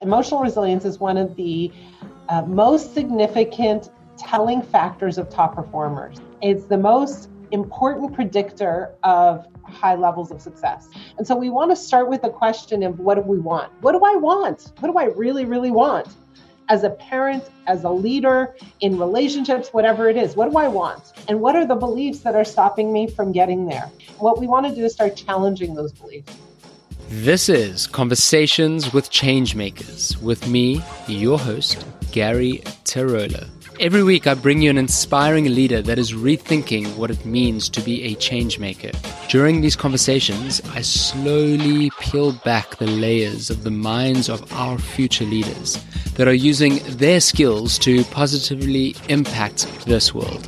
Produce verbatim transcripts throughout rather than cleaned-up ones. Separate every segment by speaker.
Speaker 1: Emotional resilience is one of the uh, most significant telling factors of top performers. It's the most important predictor of high levels of success. And so we want to start with the question of what do we want? What do I want? What do I really, really want? As a parent, as a leader, in relationships, whatever it is, what do I want? And what are the beliefs that are stopping me from getting there? What we want to do is start challenging those beliefs.
Speaker 2: This is Conversations with Changemakers with me, your host, Gary Tarola. Every week I bring you an inspiring leader that is rethinking what it means to be a changemaker. During these conversations, I slowly peel back the layers of the minds of our future leaders that are using their skills to positively impact this world.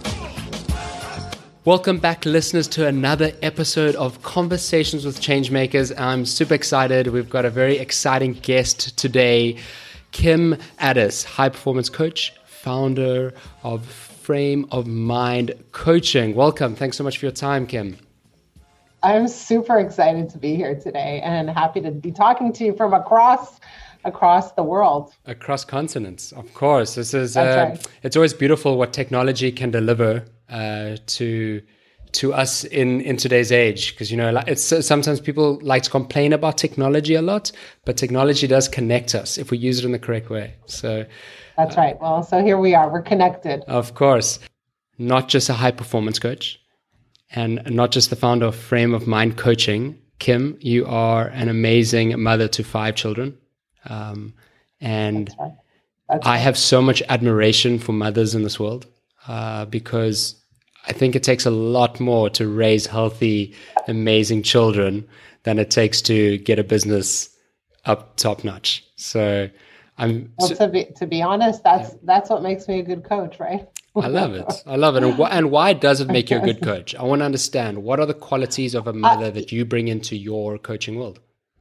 Speaker 2: Welcome back, listeners, to another episode of Conversations with Changemakers. I'm super excited. We've got a very exciting guest today, Kim Addis, high performance coach, founder of Frame of Mind Coaching. Welcome. Thanks so much for your time, Kim.
Speaker 1: I'm super excited to be here today and happy to be talking to you from across across the world.
Speaker 2: Across continents, of course. This is
Speaker 1: That's
Speaker 2: uh,
Speaker 1: right.
Speaker 2: It's always beautiful what technology can deliver uh, to to us in, in today's age. Because, you know, it's sometimes people like to complain about technology a lot, but technology does connect us if we use it in the correct way. So
Speaker 1: That's right. Well, so here we are. We're connected.
Speaker 2: Of course. Not just a high performance coach and not just the founder of Frame of Mind Coaching. Kim, you are an amazing mother to five children. Um, and
Speaker 1: That's right. That's
Speaker 2: I
Speaker 1: right.
Speaker 2: have so much admiration for mothers in this world uh, because I think it takes a lot more to raise healthy, amazing children than it takes to get a business up top notch. So I'm
Speaker 1: Well,
Speaker 2: so,
Speaker 1: to be to be honest, that's yeah. that's what makes me a good coach, right?
Speaker 2: I love it. I love it. And, wh- and why does it make you a good coach? I want to understand, what are the qualities of a mother uh, that you bring into your coaching world?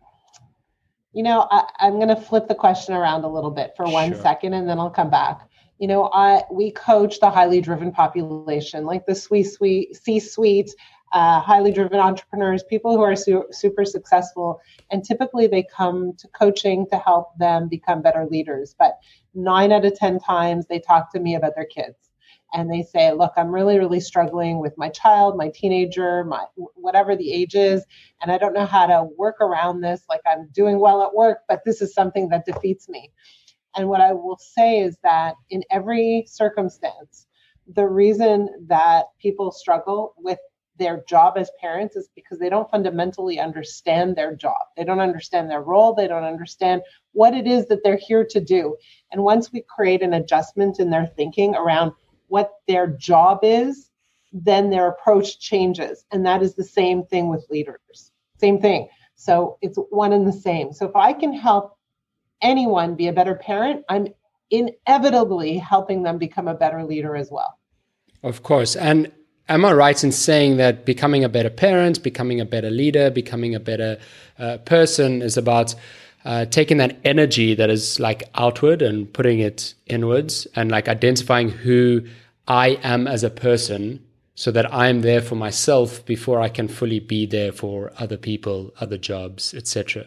Speaker 1: You know, I, I'm going to flip the question around a little bit for one
Speaker 2: Sure.
Speaker 1: second, and then I'll come back. You know, I we coach the highly driven population, like the sweet, sweet, C-suite, uh, highly driven entrepreneurs, people who are su- super successful. And typically they come to coaching to help them become better leaders. But nine out of ten times they talk to me about their kids. And they say, look, I'm really, really struggling with my child, my teenager, my whatever the age is, and I don't know how to work around this. Like, I'm doing well at work, but this is something that defeats me. And what I will say is that in every circumstance, the reason that people struggle with their job as parents is because they don't fundamentally understand their job. They don't understand their role. They don't understand what it is that they're here to do. And once we create an adjustment in their thinking around what their job is, then their approach changes. And that is the same thing with leaders. Same thing. So it's one and the same. So if I can help anyone be a better parent, I'm inevitably helping them become a better leader as well.
Speaker 2: Of course. And am I right in saying that becoming a better parent, becoming a better leader, becoming a better uh, person is about Uh, taking that energy that is like outward and putting it inwards, and like identifying who I am as a person so that I'm there for myself before I can fully be there for other people, other jobs, et cetera?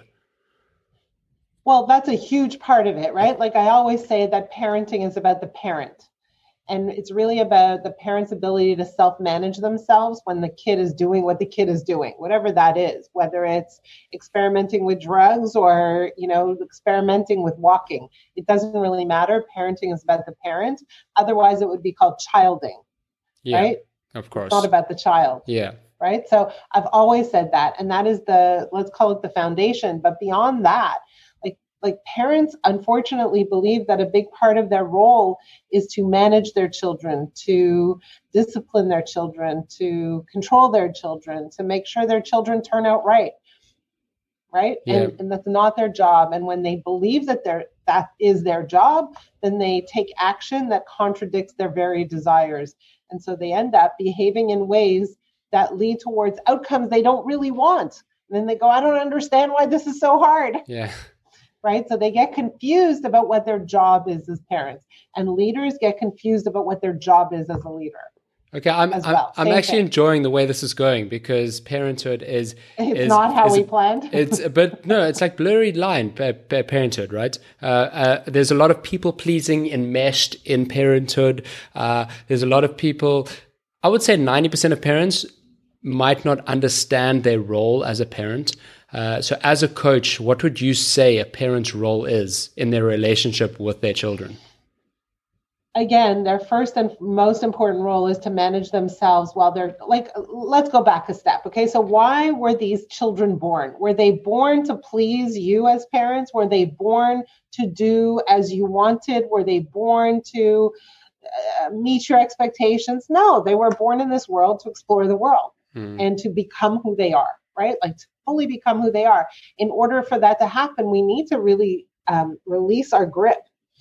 Speaker 1: Well, that's a huge part of it, right? Like I always say that parenting is about the parent. And it's really about the parent's ability to self-manage themselves when the kid is doing what the kid is doing, whatever that is, whether it's experimenting with drugs or, you know, experimenting with walking. It doesn't really matter. Parenting is about the parent. Otherwise, it would be called childing,
Speaker 2: yeah,
Speaker 1: right?
Speaker 2: Of course.
Speaker 1: It's not about the child.
Speaker 2: Yeah.
Speaker 1: Right. So I've always said that. And that is the, let's call it the foundation. But beyond that, Like parents, unfortunately, believe that a big part of their role is to manage their children, to discipline their children, to control their children, to make sure their children turn out right. Right.
Speaker 2: Yeah.
Speaker 1: And, and that's not their job. And when they believe that they're, that is their job, then they take action that contradicts their very desires. And so they end up behaving in ways that lead towards outcomes they don't really want. And then they go, I don't understand why this is so hard.
Speaker 2: Yeah.
Speaker 1: Right? So they get confused about what their job is as parents, and leaders get confused about what their job is as a leader.
Speaker 2: Okay, I'm
Speaker 1: as
Speaker 2: I'm,
Speaker 1: well.
Speaker 2: I'm
Speaker 1: Same
Speaker 2: actually
Speaker 1: thing.
Speaker 2: enjoying the way this is going because parenthood is
Speaker 1: It's
Speaker 2: is,
Speaker 1: not how
Speaker 2: is
Speaker 1: we
Speaker 2: a-
Speaker 1: planned.
Speaker 2: It's but no, it's like blurry line pa- pa- parenthood, right? Uh, uh, there's a lot of people pleasing enmeshed in parenthood. Uh, there's a lot of people. I would say ninety percent of parents might not understand their role as a parent. Uh, so, as a coach, what would you say a parent's role is in their relationship with their children?
Speaker 1: Again, their first and most important role is to manage themselves while they're like, let's go back a step. Okay. So why were these children born? Were they born to please you as parents? Were they born to do as you wanted? Were they born to uh, meet your expectations? No, they were born in this world to explore the world
Speaker 2: Hmm.
Speaker 1: and to become who they are, right? Like to fully become who they are. In order for that to happen, we need to really um, release our grip.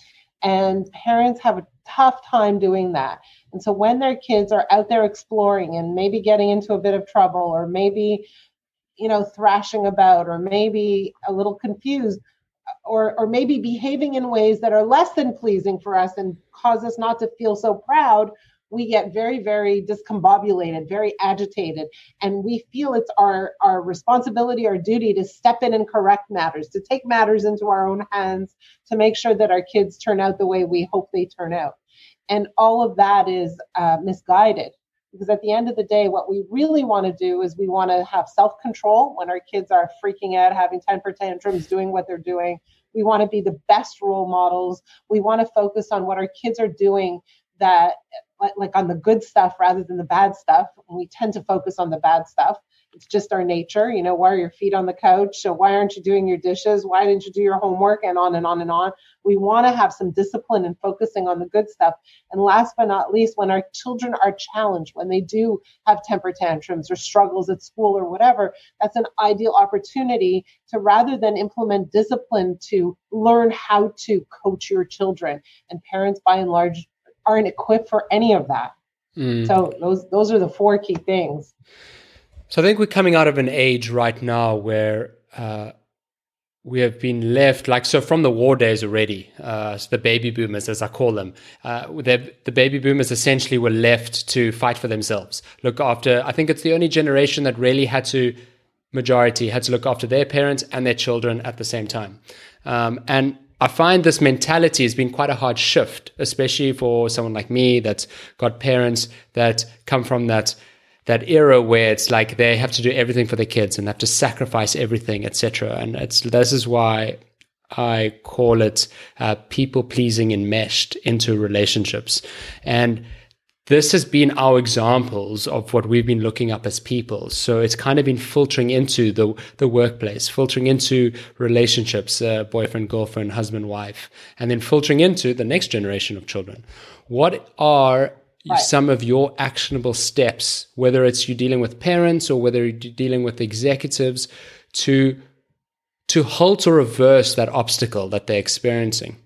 Speaker 1: And parents have a tough time doing that. And so when their kids are out there exploring and maybe getting into a bit of trouble, or maybe, you know, thrashing about, or maybe a little confused, or or maybe behaving in ways that are less than pleasing for us and cause us not to feel so proud, we get very, very discombobulated, very agitated, and we feel it's our, our responsibility, our duty to step in and correct matters, to take matters into our own hands, to make sure that our kids turn out the way we hope they turn out. And all of that is uh, misguided. Because at the end of the day, what we really want to do is we want to have self-control when our kids are freaking out, having temper tantrums, doing what they're doing. We want to be the best role models. We want to focus on what our kids are doing, that like on the good stuff rather than the bad stuff. We tend to focus on the bad stuff. It's just our nature. You know, why are your feet on the couch? So why aren't you doing your dishes? Why didn't you do your homework? And on and on and on. We want to have some discipline and focusing on the good stuff. And last but not least, when our children are challenged, when they do have temper tantrums or struggles at school or whatever, that's an ideal opportunity to, rather than implement discipline, to learn how to coach your children. And parents, by and large, aren't equipped for any of that. Mm. So those those are the four key things.
Speaker 2: So I think we're coming out of an age right now where uh, we have been left, like, so from the war days already, uh, so the baby boomers, as I call them, uh, the baby boomers essentially were left to fight for themselves. Look after, I think it's the only generation that really had to, majority had to look after their parents and their children at the same time. Um, and I find this mentality has been quite a hard shift, especially for someone like me that's got parents that come from that that era where it's like they have to do everything for their kids and have to sacrifice everything, et cetera. And it's this is why I call it uh, people pleasing enmeshed into relationships. And this has been our examples of what we've been looking up as people. So it's kind of been filtering into the the workplace, filtering into relationships, uh, boyfriend, girlfriend, husband, wife, and then filtering into the next generation of children. What are right. some of your actionable steps, whether it's you dealing with parents or whether you're dealing with executives, to to halt or reverse that obstacle that they're experiencing?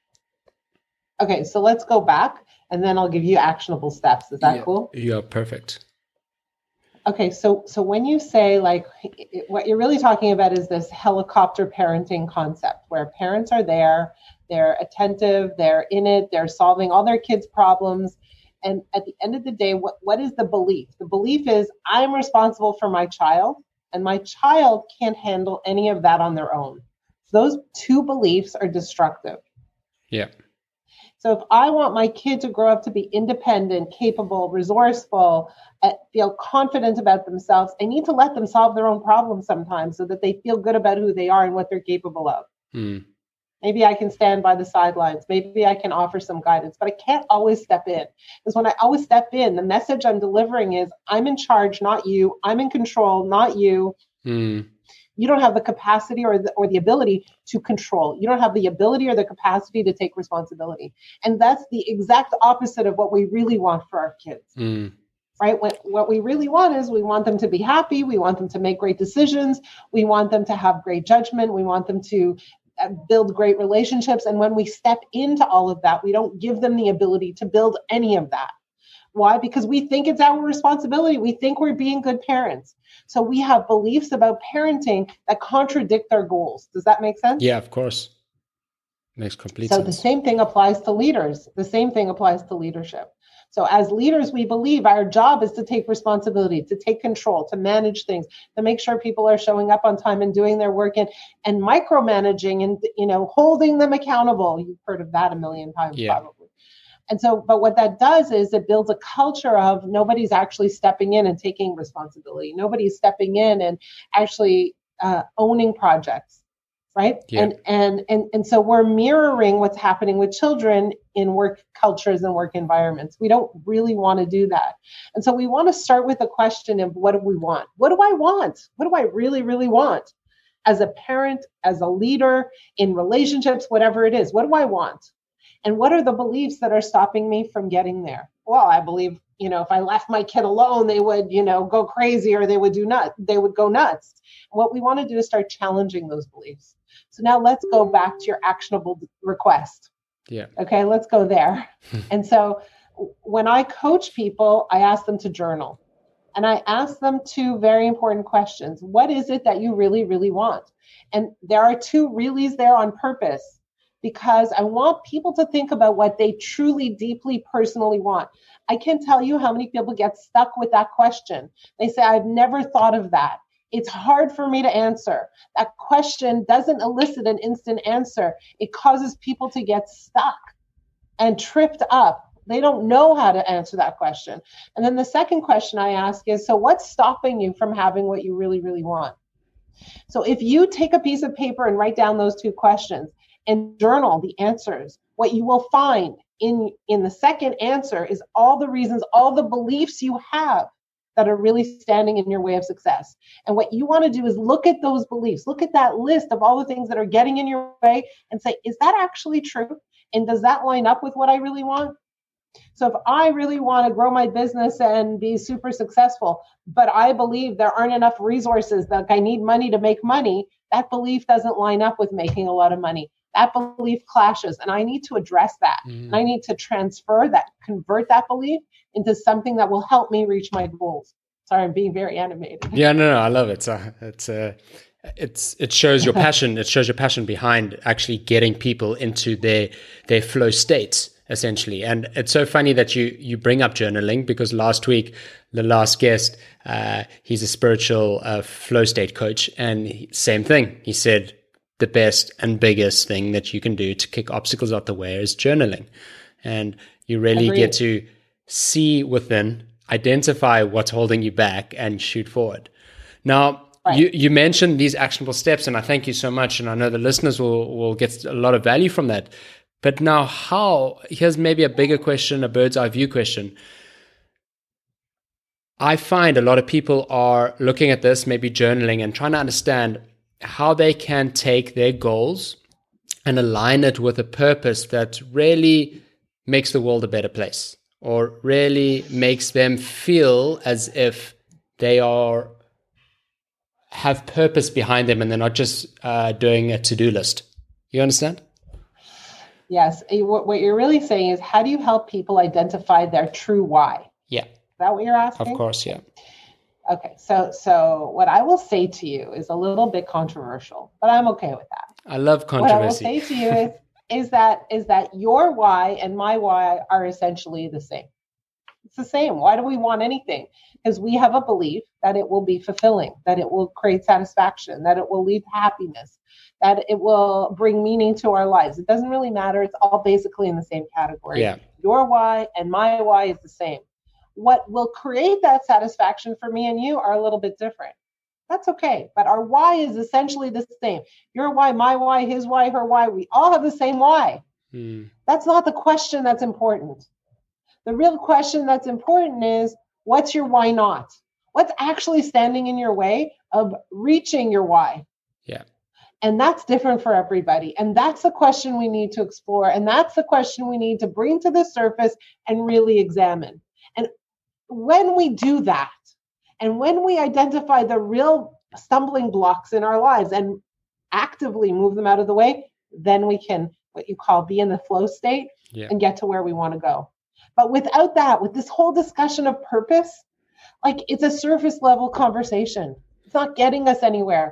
Speaker 1: Okay, so let's go back. And then I'll give you actionable steps. Is that
Speaker 2: yeah,
Speaker 1: cool?
Speaker 2: Yeah, perfect.
Speaker 1: Okay, so so when you say, like, it, what you're really talking about is this helicopter parenting concept, where parents are there, they're attentive, they're in it, they're solving all their kids' problems. And at the end of the day, what, what is the belief? The belief is, I'm responsible for my child, and my child can't handle any of that on their own. So those two beliefs are destructive.
Speaker 2: Yeah.
Speaker 1: So if I want my kid to grow up to be independent, capable, resourceful, uh, feel confident about themselves, I need to let them solve their own problems sometimes so that they feel good about who they are and what they're capable of. Mm. Maybe I can stand by the sidelines. Maybe I can offer some guidance, but I can't always step in. Because when I always step in, the message I'm delivering is, I'm in charge, not you. I'm in control, not you. Mm. You don't have the capacity or the, or the ability to control. You don't have the ability or the capacity to take responsibility. And that's the exact opposite of what we really want for our kids. Mm. Right? What, what we really want is we want them to be happy. We want them to make great decisions. We want them to have great judgment. We want them to build great relationships. And when we step into all of that, we don't give them the ability to build any of that. Why? Because we think it's our responsibility. We think we're being good parents. So we have beliefs about parenting that contradict their goals. Does that make sense?
Speaker 2: Yeah, of course. Makes complete
Speaker 1: so
Speaker 2: sense.
Speaker 1: The same thing applies to leaders. The same thing applies to leadership. So as leaders, we believe our job is to take responsibility, to take control, to manage things, to make sure people are showing up on time and doing their work, and, and micromanaging and, you know, holding them accountable. You've heard of that a million times, yeah. probably. And so, but what that does is it builds a culture of nobody's actually stepping in and taking responsibility. Nobody's stepping in and actually uh, owning projects. Right. Yeah. And, and, and, and so we're mirroring what's happening with children in work cultures and work environments. We don't really want to do that. And so we want to start with the question of what do we want? What do I want? What do I really, really want? As a parent, as a leader, in relationships, whatever it is, what do I want? And what are the beliefs that are stopping me from getting there? Well, I believe, you know, if I left my kid alone, they would, you know, go crazy, or they would do nuts. They would go nuts. What we want to do is start challenging those beliefs. So now let's go back to your actionable request.
Speaker 2: Yeah.
Speaker 1: Okay, let's go there. And so when I coach people, I ask them to journal. And I ask them two very important questions. What is it that you really, really want? And there are two reallys there on purpose, because I want people to think about what they truly, deeply, personally want. I can't tell you how many people get stuck with that question. They say, I've never thought of that. It's hard for me to answer. That question doesn't elicit an instant answer. It causes people to get stuck and tripped up. They don't know how to answer that question. And then the second question I ask is, so what's stopping you from having what you really, really want? So if you take a piece of paper and write down those two questions and journal the answers, what you will find in, in the second answer is all the reasons, all the beliefs you have that are really standing in your way of success. And what you want to do is look at those beliefs, look at that list of all the things that are getting in your way and say, is that actually true? And does that line up with what I really want? So if I really want to grow my business and be super successful, but I believe there aren't enough resources, that I need money to make money, that belief doesn't line up with making a lot of money. That belief clashes, and I need to address that. Mm. And I need to transfer that, convert that belief into something that will help me reach my goals. Sorry, I'm being very animated.
Speaker 2: Yeah, no, no, I love it. So it's uh, it's it shows your passion. It shows your passion behind actually getting people into their their flow states, essentially. And it's so funny that you you bring up journaling, because last week the last guest, uh, he's a spiritual uh, flow state coach, and he, same thing. He said the best and biggest thing that you can do to kick obstacles out the way is journaling, and you really Agreed. Get to see within, identify what's holding you back, and shoot forward. Now, right. you, you mentioned these actionable steps, and I thank you so much, and I know the listeners will, will get a lot of value from that. But now how, here's maybe a bigger question, a bird's eye view question. I find a lot of people are looking at this, maybe journaling, and trying to understand how they can take their goals and align it with a purpose that really makes the world a better place, or really makes them feel as if they are have purpose behind them and they're not just uh, doing a to-do list. You understand?
Speaker 1: Yes. What you're really saying is, how do you help people identify their true why?
Speaker 2: Yeah.
Speaker 1: Is that what you're asking?
Speaker 2: Of course, yeah.
Speaker 1: Okay, so so what I will say to you is a little bit controversial, but I'm okay with that.
Speaker 2: I love controversy.
Speaker 1: What I will say to you is is that is that your why and my why are essentially the same. It's the same. Why do we want anything? Because we have a belief that it will be fulfilling, that it will create satisfaction, that it will lead to happiness, that it will bring meaning to our lives. It doesn't really matter. It's all basically in the same category.
Speaker 2: Yeah.
Speaker 1: Your why and my why is the same. What will create that satisfaction for me and you are a little bit different. That's okay. But our why is essentially the same. Your why, my why, his why, her why. We all have the same why. Mm. That's not the question that's important. The real question that's important is, what's your why not? What's actually standing in your way of reaching your why?
Speaker 2: Yeah.
Speaker 1: And that's different for everybody. And that's the question we need to explore. And that's the question we need to bring to the surface and really examine. And when we do that, and when we identify the real stumbling blocks in our lives and actively move them out of the way, then we can, what you call, be in the flow state yeah. and get to where we want to go. But without that, with this whole discussion of purpose, like, it's a surface level conversation. It's not getting us anywhere.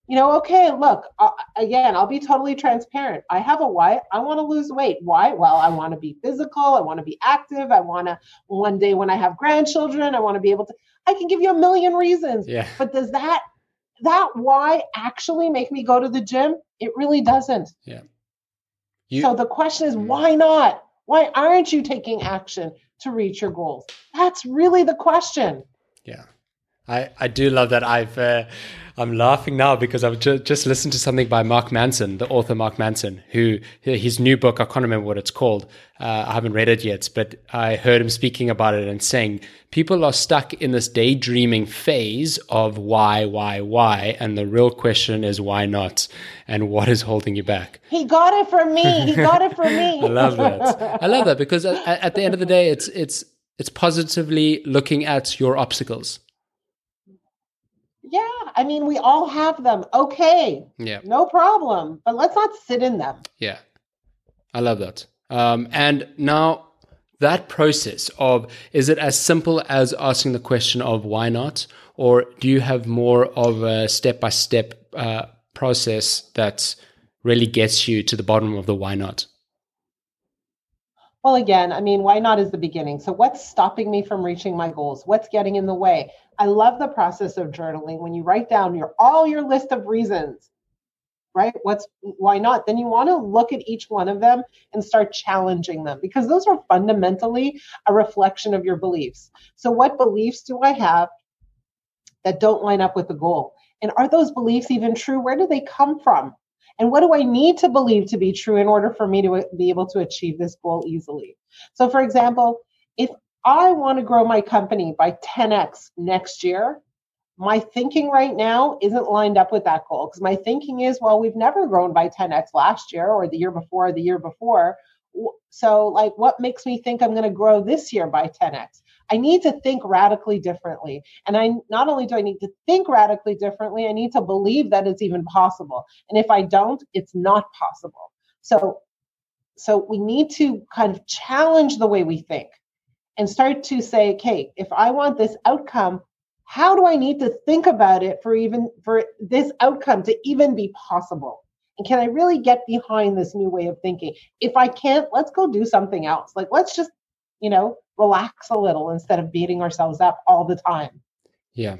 Speaker 1: You know, okay, look, uh, again, I'll be totally transparent. I have a why. I want to lose weight. Why? Well, I want to be physical. I want to be active. I want to, one day when I have grandchildren, I want to be able to, I can give you a million reasons.
Speaker 2: Yeah.
Speaker 1: But does that, that why actually make me go to the gym? It really doesn't.
Speaker 2: Yeah. You,
Speaker 1: so the question is, why not? Why aren't you taking action to reach your goals? That's really the question.
Speaker 2: Yeah. I, I do love that. I've uh, I'm laughing now because I've ju- just listened to something by Mark Manson, the author Mark Manson, who his new book, I can't remember what it's called. Uh, I haven't read it yet, but I heard him speaking about it and saying people are stuck in this daydreaming phase of why, why, why, and the real question is why not, and what is holding you back.
Speaker 1: He got it from me. He got it from me.
Speaker 2: I love that. I love that because at, at the end of the day, it's it's it's positively looking at your obstacles.
Speaker 1: Yeah, I mean, we all have them. Okay,
Speaker 2: yeah,
Speaker 1: no problem. But let's not sit in them.
Speaker 2: Yeah, I love that. Um, and now that process of, is it as simple as asking the question of why not? Or do you have more of a step-by-step uh, process that really gets you to the bottom of the why not?
Speaker 1: Well, again, I mean, why not is the beginning. So what's stopping me from reaching my goals? What's getting in the way? I love the process of journaling. When you write down your all your list of reasons, right? What's why not? Then you want to look at each one of them and start challenging them, because those are fundamentally a reflection of your beliefs. So what beliefs do I have that don't line up with the goal? And are those beliefs even true? Where do they come from? And what do I need to believe to be true in order for me to be able to achieve this goal easily? So for example, if I want to grow my company by ten x next year, my thinking right now isn't lined up with that goal, because my thinking is, well, we've never grown by ten x last year or the year before or the year before. So like, what makes me think I'm going to grow this year by ten x? I need to think radically differently. And I not only do I need to think radically differently, I need to believe that it's even possible. And if I don't, it's not possible. So, so we need to kind of challenge the way we think and start to say, okay, if I want this outcome, how do I need to think about it for even for this outcome to even be possible? And can I really get behind this new way of thinking? If I can't, let's go do something else. Like, let's just, you know, relax a little instead of beating ourselves up all the time.
Speaker 2: Yeah.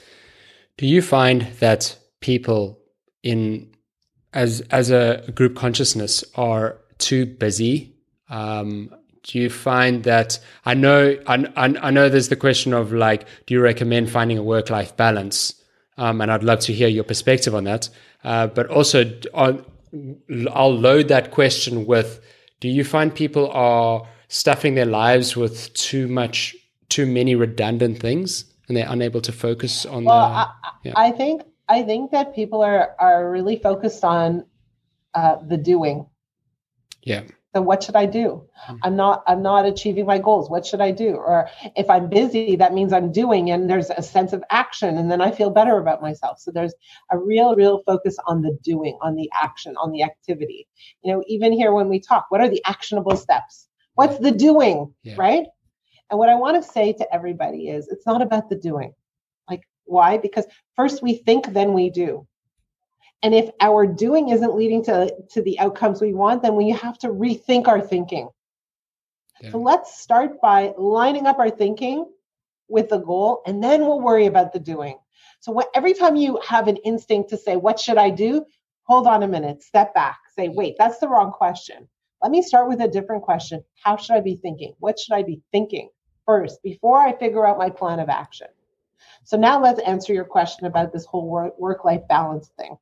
Speaker 2: Do you find that people in as as a group consciousness are too busy? Um, do you find that I know I, I know there's the question of like, do you recommend finding a work-life balance? Um, and I'd love to hear your perspective on that. Uh, but also, on, I'll load that question with: do you find people are stuffing their lives with too much, too many redundant things, and they're unable to focus on
Speaker 1: well,
Speaker 2: the?
Speaker 1: I,
Speaker 2: Yeah.
Speaker 1: I think I think that people are are really focused on uh, the doing.
Speaker 2: Yeah.
Speaker 1: So what should I do? Mm-hmm. I'm not I'm not achieving my goals. What should I do? Or if I'm busy, that means I'm doing, and there's a sense of action, and then I feel better about myself. So there's a real, real focus on the doing, on the action, on the activity. You know, even here when we talk, what are the actionable steps? What's the doing, yeah. Right? And what I want to say to everybody is, it's not about the doing. Like, why? Because first we think, then we do. And if our doing isn't leading to, to the outcomes we want, then we have to rethink our thinking. Yeah. So let's start by lining up our thinking with the goal, and then we'll worry about the doing. So what, every time you have an instinct to say, what should I do? Hold on a minute, step back, say, wait, that's the wrong question. Let me start with a different question. How should I be thinking? What should I be thinking first before I figure out my plan of action? So now let's answer your question about this whole work, work-life balance thing.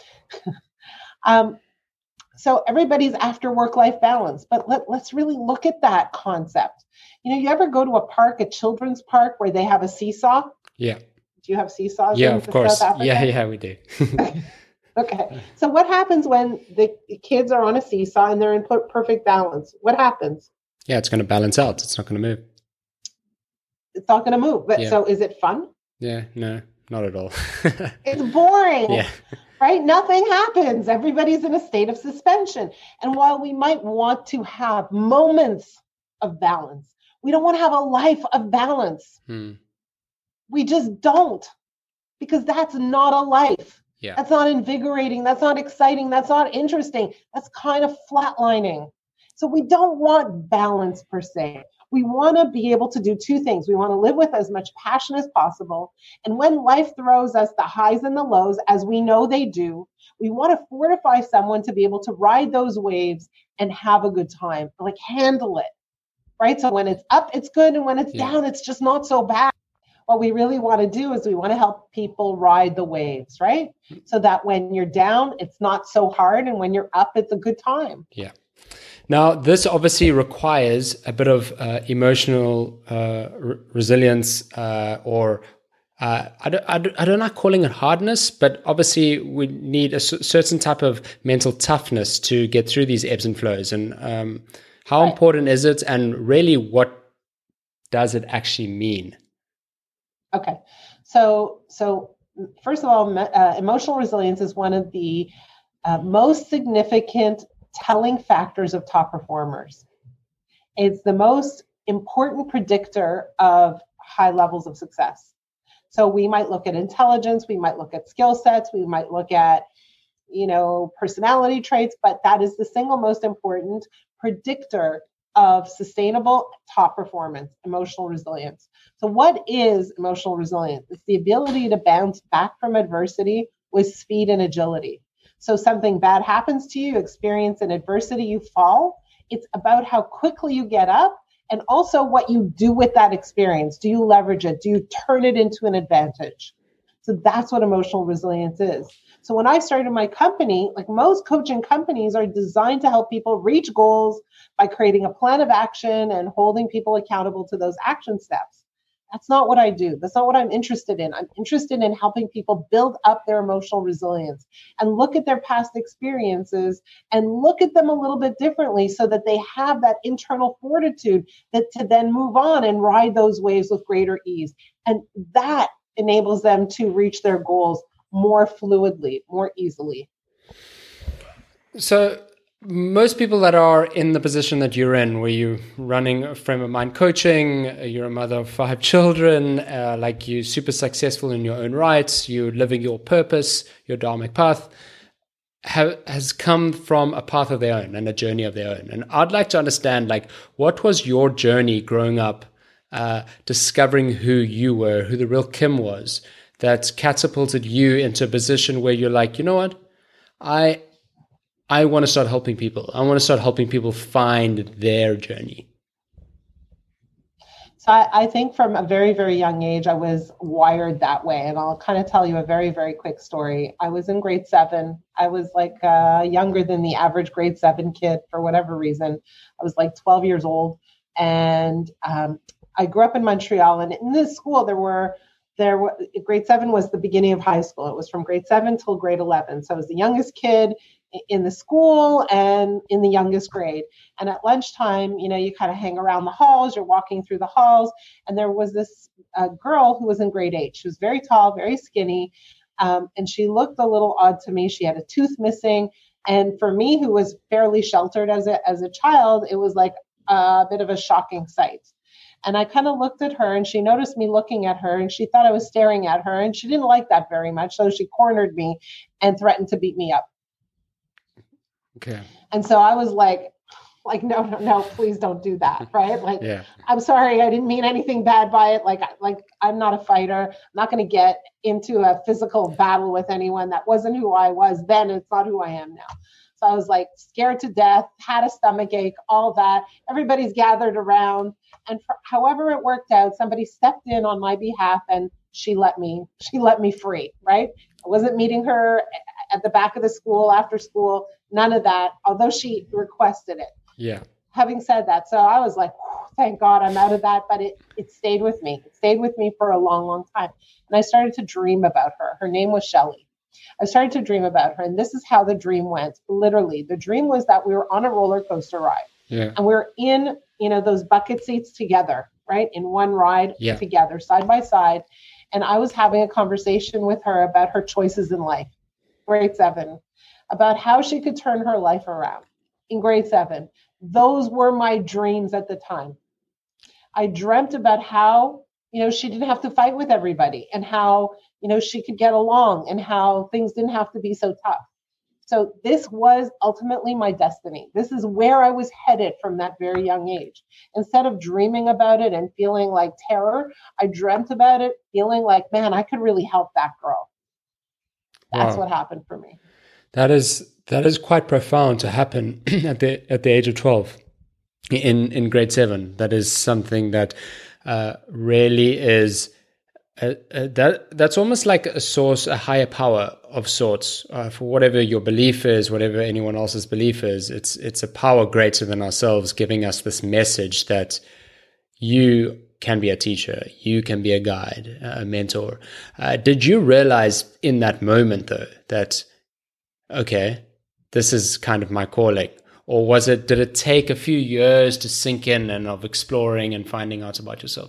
Speaker 1: um, so everybody's after work-life balance, but let, let's really look at that concept. You know, you ever go to a park, a children's park, where they have a seesaw?
Speaker 2: Yeah.
Speaker 1: Do you have seesaws?
Speaker 2: Yeah,
Speaker 1: in
Speaker 2: of course.
Speaker 1: South Africa?
Speaker 2: Yeah, yeah, we do.
Speaker 1: Okay. So what happens when the kids are on a seesaw and they're in perfect balance? What happens?
Speaker 2: Yeah, it's going to balance out. It's not going to move.
Speaker 1: It's not going to move. But
Speaker 2: yeah.
Speaker 1: So is it fun?
Speaker 2: Yeah, no, not at all.
Speaker 1: It's boring.
Speaker 2: Yeah.
Speaker 1: Right? Nothing happens. Everybody's in a state of suspension. And while we might want to have moments of balance, we don't want to have a life of balance.
Speaker 2: Hmm.
Speaker 1: We just don't, because that's not a life.
Speaker 2: Yeah.
Speaker 1: That's not invigorating. That's not exciting. That's not interesting. That's kind of flatlining. So we don't want balance per se. We want to be able to do two things. We want to live with as much passion as possible. And when life throws us the highs and the lows, as we know they do, we want to fortify someone to be able to ride those waves and have a good time, like handle it, right? So when it's up, it's good. And when it's
Speaker 2: Yeah.
Speaker 1: down, it's just not so bad. What we really want to do is we want to help people ride the waves, right? So that when you're down, it's not so hard. And when you're up, it's a good time.
Speaker 2: Yeah. Now, this obviously requires a bit of uh, emotional uh, re- resilience uh, or uh, I, don't, I, don't, I don't like calling it hardness, but obviously we need a c- certain type of mental toughness to get through these ebbs and flows. And um, how
Speaker 1: Right.
Speaker 2: important is it? And really, what does it actually mean?
Speaker 1: Okay. So, so first of all, uh, emotional resilience is one of the uh, most significant telling factors of top performers. It's the most important predictor of high levels of success. So we might look at intelligence, we might look at skill sets, we might look at, you know, personality traits, but that is the single most important predictor of sustainable top performance, emotional resilience. So what is emotional resilience? It's the ability to bounce back from adversity with speed and agility. So something bad happens to you, experience an adversity, you fall. It's about how quickly you get up and also what you do with that experience. Do you leverage it? Do you turn it into an advantage? So that's what emotional resilience is. So when I started my company, like most coaching companies are designed to help people reach goals by creating a plan of action and holding people accountable to those action steps. That's not what I do. That's not what I'm interested in. I'm interested in helping people build up their emotional resilience and look at their past experiences and look at them a little bit differently so that they have that internal fortitude that to then move on and ride those waves with greater ease. And that enables them to reach their goals more fluidly, more easily.
Speaker 2: So most people that are in the position that you're in, where you're running a frame of mind coaching, you're a mother of five children, uh, like you're super successful in your own rights, you're living your purpose, your dharmic path, have, has come from a path of their own and a journey of their own. And I'd like to understand, like, what was your journey growing up, uh, discovering who you were, who the real Kim was, that catapulted you into a position where you're like, you know what, I I want to start helping people. I want to start helping people find their journey.
Speaker 1: So I, I think from a very, very young age, I was wired that way. And I'll kind of tell you a very, very quick story. I was in grade seven. I was like uh, younger than the average grade seven kid for whatever reason. I was like twelve years old. And um, I grew up in Montreal. And in this school, there were There, were, grade seven was the beginning of high school. It was from grade seven till grade eleven. So I was the youngest kid in the school and in the youngest grade. And at lunchtime, you know, you kind of hang around the halls, you're walking through the halls. And there was this uh, girl who was in grade eight. She was very tall, very skinny. Um, and she looked a little odd to me. She had a tooth missing. And for me, who was fairly sheltered as a, as a child, it was like a bit of a shocking sight. And I kind of looked at her and she noticed me looking at her and she thought I was staring at her and she didn't like that very much. So she cornered me and threatened to beat me up.
Speaker 2: Okay.
Speaker 1: And so I was like, like, no, no, no, please don't do that. Right. Like,
Speaker 2: yeah.
Speaker 1: I'm sorry. I didn't mean anything bad by it. Like, like I'm not a fighter. I'm not going to get into a physical battle with anyone. That wasn't who I was then. It's not who I am now. So I was like scared to death, had a stomach ache, all that. Everybody's gathered around. And for, however it worked out, somebody stepped in on my behalf and she let me, she let me free, right? I wasn't meeting her at the back of the school after school, none of that, although she requested it.
Speaker 2: Yeah.
Speaker 1: Having said that, so I was like, thank God I'm out of that, but it, it stayed with me. It stayed with me for a long, long time. And I started to dream about her. Her name was Shelley. I started to dream about her. And this is how the dream went. Literally, the dream was that we were on a roller coaster ride.
Speaker 2: Yeah.
Speaker 1: And we were in, you know, those bucket seats together, right? In one ride
Speaker 2: yeah.
Speaker 1: together, side by side. And I was having a conversation with her about her choices in life, grade seven, about how she could turn her life around in grade seven. Those were my dreams at the time. I dreamt about how you know, she didn't have to fight with everybody, and how, you know, she could get along, and how things didn't have to be so tough. So this was ultimately my destiny. This is where I was headed from that very young age. Instead of dreaming about it and feeling like terror, I dreamt about it, feeling like, man, I could really help that girl. That's
Speaker 2: Wow.
Speaker 1: what happened for me.
Speaker 2: That is that is quite profound to happen at the at the age of twelve, in in grade seven. That is something that uh, really is. Uh, uh, that that's almost like a source, a higher power of sorts, uh, for whatever your belief is, whatever anyone else's belief is. It's it's a power greater than ourselves, giving us this message that you can be a teacher, you can be a guide, a mentor. Uh, did you realize in that moment, though, that okay, this is kind of my calling, or was it? Did it take a few years to sink in and of exploring and finding out about yourself?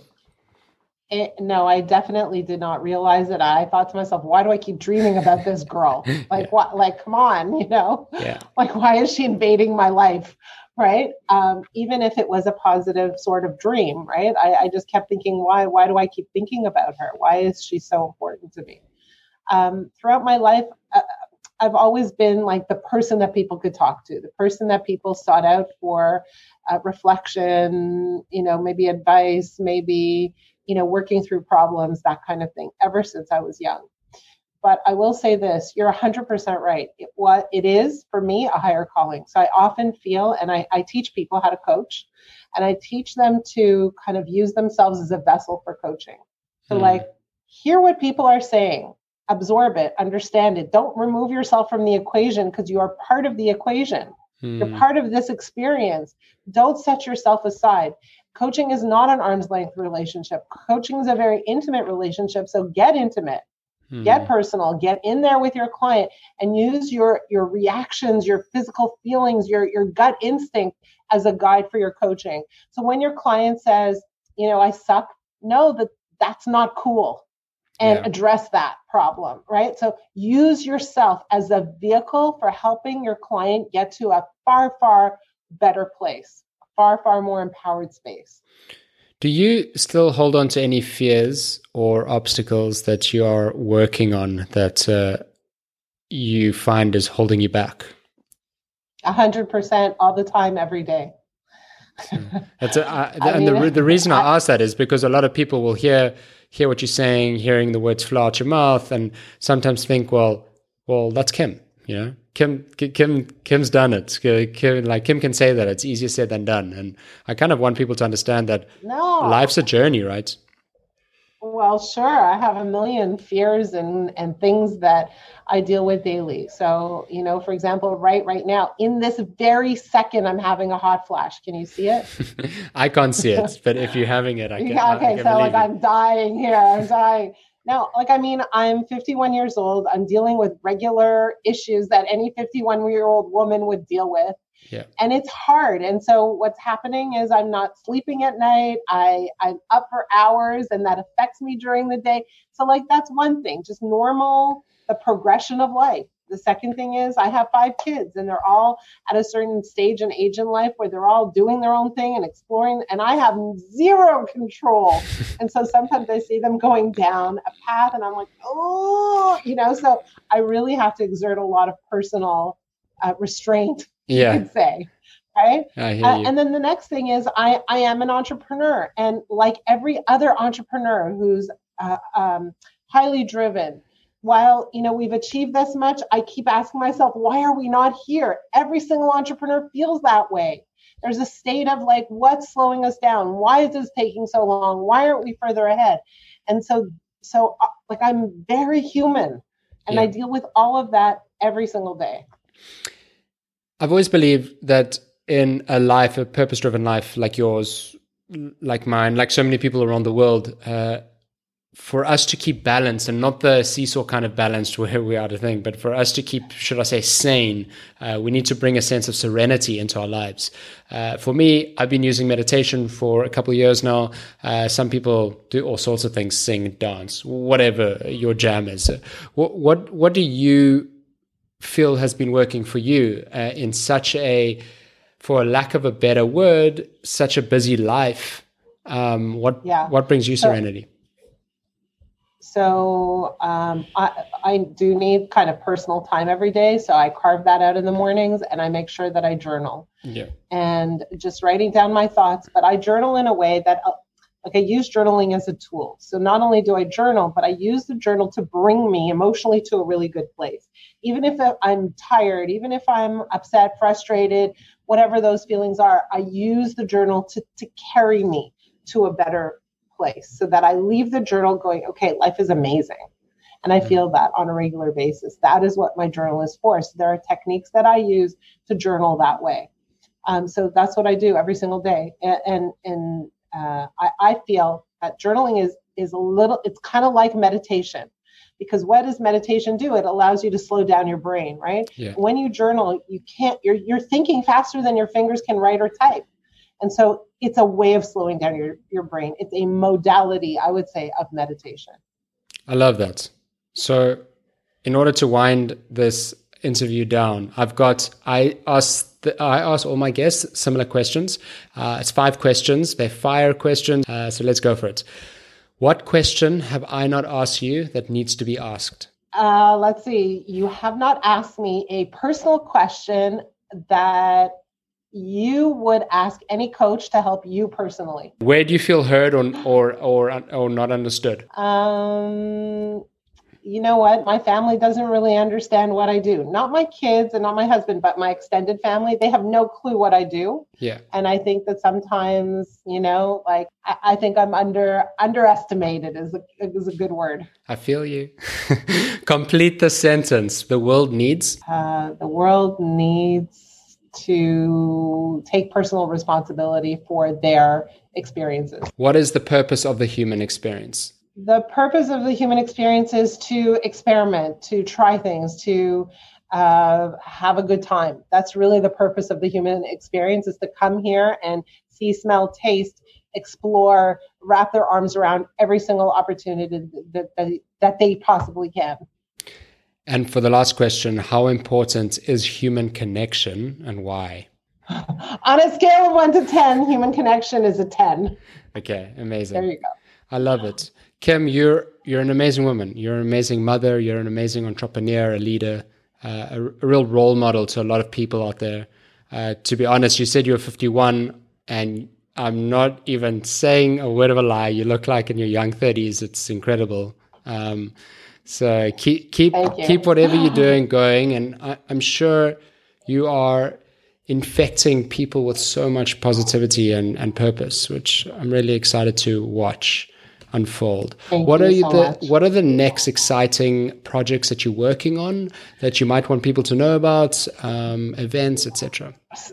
Speaker 1: It, no, I definitely did not realize it. I thought to myself, why do I keep dreaming about this girl? Like, yeah. what, like, come on, you know,
Speaker 2: yeah.
Speaker 1: Like, why is she invading my life? Right. Um, even if it was a positive sort of dream, right. I, I just kept thinking, why, why do I keep thinking about her? Why is she so important to me? Um, throughout my life, uh, I've always been like the person that people could talk to, the person that people sought out for uh, reflection, you know, maybe advice, maybe, you know, working through problems, that kind of thing, ever since I was young. But I will say this, you're one hundred percent right. It, what it is, for me, a higher calling. So I often feel, and I, I teach people how to coach, and I teach them to kind of use themselves as a vessel for coaching. So mm. like, hear what people are saying, absorb it, understand it. Don't remove yourself from the equation, because you are part of the equation. Mm. You're part of this experience. Don't set yourself aside. Coaching is not an arm's length relationship. Coaching is a very intimate relationship. So get intimate, hmm. get personal, get in there with your client, and use your, your reactions, your physical feelings, your, your gut instinct as a guide for your coaching. So when your client says, you know, I suck, know that that's not cool, and yeah. address that problem, right? So use yourself as a vehicle for helping your client get to a far, far better place. Far, far more empowered space.
Speaker 2: Do you still hold on to any fears or obstacles that you are working on that uh, you find is holding you back?
Speaker 1: A hundred percent, all the time, every day.
Speaker 2: That's a, I, I and mean, the the reason I, I ask that is because a lot of people will hear hear what you're saying, hearing the words flow out your mouth, and sometimes think, well, well, that's Kim, you know. Kim, Kim, Kim's done it. Kim, like Kim can say that it's easier said than done, and I kind of want people to understand that
Speaker 1: no.
Speaker 2: life's a journey, right?
Speaker 1: Well, sure. I have a million fears and and things that I deal with daily. So, you know, for example, right, right now, in this very second, I'm having a hot flash. Can you see it?
Speaker 2: I can't see it, but if you're having it, I can.
Speaker 1: Yeah, okay,
Speaker 2: I can
Speaker 1: so like
Speaker 2: you.
Speaker 1: I'm dying here. I'm dying. Now, like, I mean, I'm fifty-one years old. I'm dealing with regular issues that any fifty-one-year-old woman would deal with.
Speaker 2: Yeah.
Speaker 1: And it's hard. And so what's happening is I'm not sleeping at night. I, I'm up for hours, and that affects me during the day. So, like, that's one thing, just normal, the progression of life. The second thing is I have five kids, and they're all at a certain stage and age in life where they're all doing their own thing and exploring, and I have zero control. And so sometimes I see them going down a path, and I'm like, oh, you know, so I really have to exert a lot of personal uh, restraint,
Speaker 2: yeah.
Speaker 1: you could say. Right.
Speaker 2: I hear
Speaker 1: uh,
Speaker 2: you.
Speaker 1: And then the next thing is I, I am an entrepreneur, and like every other entrepreneur who's uh, um, highly driven, while, you know, we've achieved this much, I keep asking myself, why are we not here? Every single entrepreneur feels that way. There's a state of like, what's slowing us down? Why is this taking so long? Why aren't we further ahead? And so, so uh, like, I'm very human, and yeah. I deal with all of that every single day.
Speaker 2: I've always believed that in a life, a purpose-driven life like yours, like mine, like so many people around the world, uh, for us to keep balanced, and not the seesaw kind of balanced where we are to think, but for us to keep, should I say, sane, uh, we need to bring a sense of serenity into our lives. Uh, for me, I've been using meditation for a couple of years now. Uh, some people do all sorts of things, sing, dance, whatever your jam is. What what, what do you feel has been working for you uh, in such a, for a lack of a better word, such a busy life? Um, what
Speaker 1: yeah.
Speaker 2: what brings you
Speaker 1: so,
Speaker 2: serenity?
Speaker 1: So um, I, I do need kind of personal time every day. So I carve that out in the mornings and I make sure that I journal.
Speaker 2: Yeah.
Speaker 1: And just writing down my thoughts. But I journal in a way that, like, I use journaling as a tool. So not only do I journal, but I use the journal to bring me emotionally to a really good place. Even if I'm tired, even if I'm upset, frustrated, whatever those feelings are, I use the journal to, to carry me to a better place so that I leave the journal going, okay, life is amazing. And I feel that on a regular basis. That is what my journal is for. So there are techniques that I use to journal that way. Um, so that's what I do every single day. And, and, and uh, I, I feel that journaling is, is a little, it's kind of like meditation. Because what does meditation do? It allows you to slow down your brain, right?
Speaker 2: Yeah.
Speaker 1: When you journal, you can't, you're, you're thinking faster than your fingers can write or type. And so it's a way of slowing down your, your brain. It's a modality, I would say, of meditation.
Speaker 2: I love that. So in order to wind this interview down, I've got, I asked, the, I asked all my guests similar questions. Uh, it's five questions. They're fire questions. Uh, so let's go for it. What question have I not asked you that needs to be asked?
Speaker 1: Uh, let's see. You have not asked me a personal question that you would ask any coach to help you personally.
Speaker 2: Where do you feel heard or or or, or not understood?
Speaker 1: Um, you know what? My family doesn't really understand what I do. Not my kids and not my husband, but my extended family. They have no clue what I do.
Speaker 2: Yeah.
Speaker 1: And I think that sometimes, you know, like I, I think I'm under underestimated is a, is a good word.
Speaker 2: I feel you. Complete the sentence. The world needs.
Speaker 1: Uh, the world needs to take personal responsibility for their experiences.
Speaker 2: What is the purpose of the human experience?
Speaker 1: The purpose of the human experience is to experiment, to try things, to uh, have a good time. That's really the purpose of the human experience, is to come here and see, smell, taste, explore, wrap their arms around every single opportunity that, that, that they possibly can.
Speaker 2: And for the last question, how important is human connection and why?
Speaker 1: On a scale of one to ten, human connection is a ten.
Speaker 2: Okay, amazing.
Speaker 1: There you go.
Speaker 2: I love it. Kim, you're you're an amazing woman. You're an amazing mother. You're an amazing entrepreneur, a leader, uh, a, a real role model to a lot of people out there. Uh, to be honest, you said you were fifty-one, and I'm not even saying a word of a lie. You look like in your young thirties. It's incredible. Um, So keep keep keep whatever you're doing going, and I, I'm sure you are infecting people with so much positivity and, and purpose, which I'm really excited to watch unfold.
Speaker 1: Thank
Speaker 2: what
Speaker 1: you
Speaker 2: are you
Speaker 1: so
Speaker 2: the
Speaker 1: much.
Speaker 2: What are the next exciting projects that you're working on that you might want people to know about, um, events, et cetera?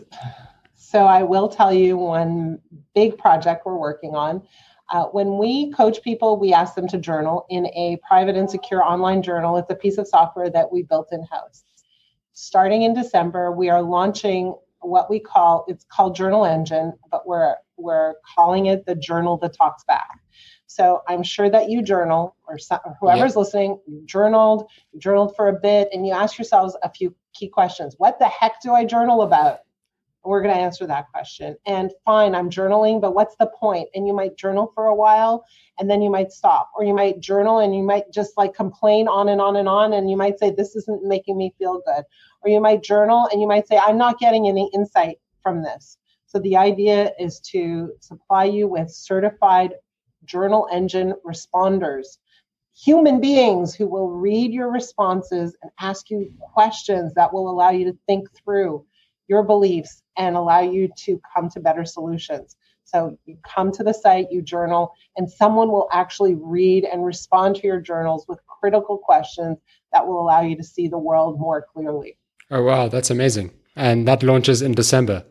Speaker 1: So I will tell you one big project we're working on. Uh, when we coach people, we ask them to journal in a private and secure online journal. It's a piece of software that we built in-house. Starting in December, we are launching what we call, it's called Journal Engine, but we're we're calling it the journal that talks back. So I'm sure that you journal, or, some, or whoever's yep. listening, you journaled, you journaled for a bit, and you ask yourselves a few key questions. What the heck do I journal about? We're going to answer that question. And fine, I'm journaling, but what's the point? And you might journal for a while and then you might stop, or you might journal and you might just like complain on and on and on. And you might say, this isn't making me feel good. Or you might journal and you might say, I'm not getting any insight from this. So the idea is to supply you with certified Journal Engine responders, human beings who will read your responses and ask you questions that will allow you to think through your beliefs and allow you to come to better solutions. So you come to the site, you journal, and someone will actually read and respond to your journals with critical questions that will allow you to see the world more clearly.
Speaker 2: Oh, wow. That's amazing. And that launches in December.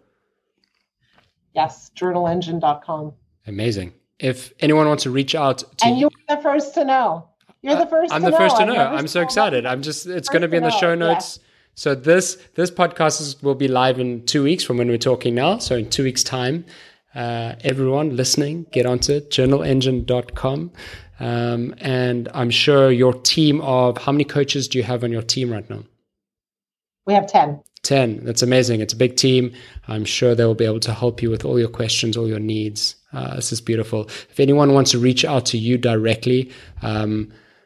Speaker 1: Yes, journal engine dot com.
Speaker 2: Amazing. If anyone wants to reach out to
Speaker 1: And you're the first to know. You're the first
Speaker 2: uh, I'm
Speaker 1: to
Speaker 2: the
Speaker 1: know.
Speaker 2: first to
Speaker 1: I've
Speaker 2: know.
Speaker 1: never
Speaker 2: I'm so
Speaker 1: seen
Speaker 2: excited.
Speaker 1: that.
Speaker 2: I'm just, it's
Speaker 1: First
Speaker 2: going to be in the
Speaker 1: to
Speaker 2: show
Speaker 1: know,
Speaker 2: notes.
Speaker 1: yes.
Speaker 2: So this this podcast is, will be live in two weeks from when we're talking now. So in two weeks' time, uh, everyone listening, get onto it, journal engine dot com. Um, and I'm sure your team of, how many coaches do you have on your team right now?
Speaker 1: We have ten.
Speaker 2: ten. That's amazing. It's a big team. I'm sure they will be able to help you with all your questions, all your needs. Uh, this is beautiful. If anyone wants to reach out to you directly, um,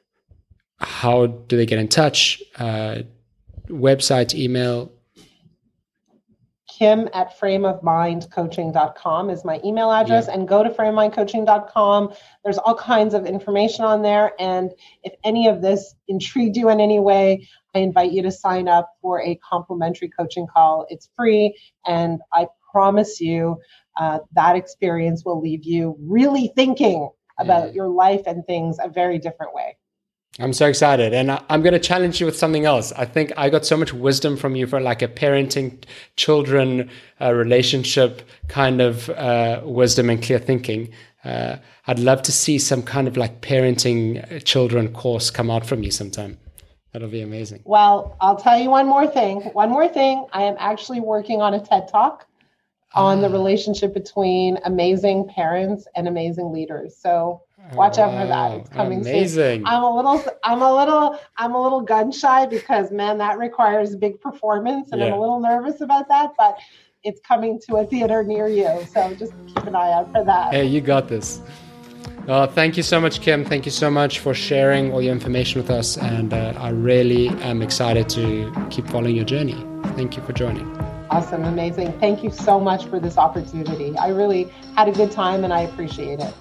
Speaker 2: how do they get in touch? Uh, website, email?
Speaker 1: Kim at frame of mind coaching dot com is my email address, yeah. And go to frame of mind coaching dot com. There's all kinds of information on there. And if any of this intrigued you in any way, I invite you to sign up for a complimentary coaching call. It's free. And I promise you uh, that experience will leave you really thinking about yeah. your life and things a very different way.
Speaker 2: I'm so excited. And I, I'm going to challenge you with something else. I think I got so much wisdom from you for like a parenting, children, uh, relationship kind of uh, wisdom and clear thinking. Uh, I'd love to see some kind of like parenting children course come out from you sometime. That'll be amazing.
Speaker 1: Well, I'll tell you one more thing. One more thing. I am actually working on a TED Talk on ah. the relationship between amazing parents and amazing leaders. So watch out for that. It's coming
Speaker 2: Amazing.
Speaker 1: soon. I'm a little, I'm a little, I'm a little gun shy because man, that requires big performance, and yeah. I'm a little nervous about that. But it's coming to a theater near you, so just keep an eye out for that.
Speaker 2: Hey, you got this. Well, thank you so much, Kim. Thank you so much for sharing all your information with us, and uh, I really am excited to keep following your journey. Thank you for joining.
Speaker 1: Awesome, amazing. Thank you so much for this opportunity. I really had a good time, and I appreciate it.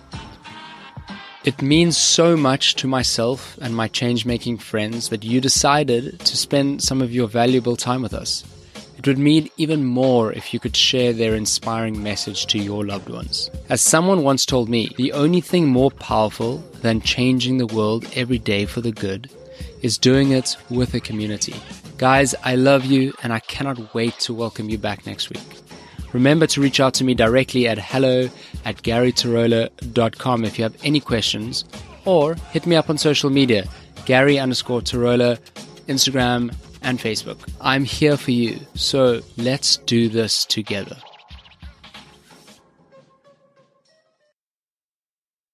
Speaker 2: It means so much to myself and my change-making friends that you decided to spend some of your valuable time with us. It would mean even more if you could share their inspiring message to your loved ones. As someone once told me, the only thing more powerful than changing the world every day for the good is doing it with a community. Guys, I love you, and I cannot wait to welcome you back next week. Remember to reach out to me directly at hello at gary tirola dot com if you have any questions, or hit me up on social media, Gary underscore Tirola, Instagram and Facebook. I'm here for you, so let's do this together.